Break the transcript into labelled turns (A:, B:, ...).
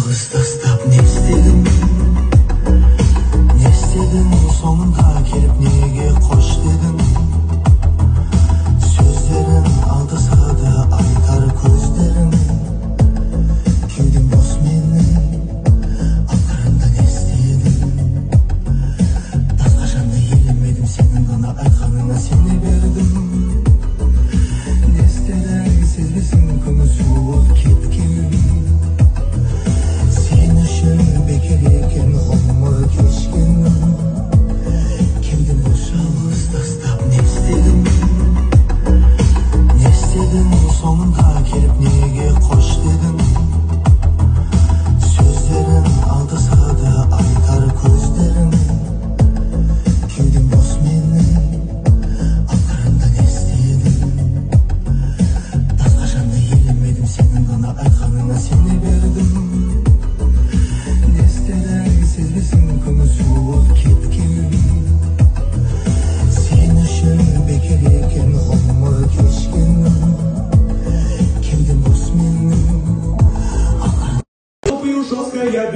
A: жалғыз тастап не істедің? Не істедің? Соңында келіп неге қош дедің? Сөздерің алдаса да айтар көздерің. Кеудем бос менің, ақырында не істедің? Басқа жанды елемедім, сенің ғана айтқаныңа сене бердім. Не істедің? Сезбесің көңіл суып кеткенін. Сен үшін бекер екен ғұмыр кешкенім. Кеудемді жалғыз тастап не істедің? Не істедің? Соңында келіп неге қош дедің? Сөздерің алдаса да айтар көздерің. Кеудем бос менің, ақырында не істедің? Басқа жанды елемедім, сенің ғана айтқаныңа сене бердім. Не істедің? Сезбесің көңіл суып кеткенін.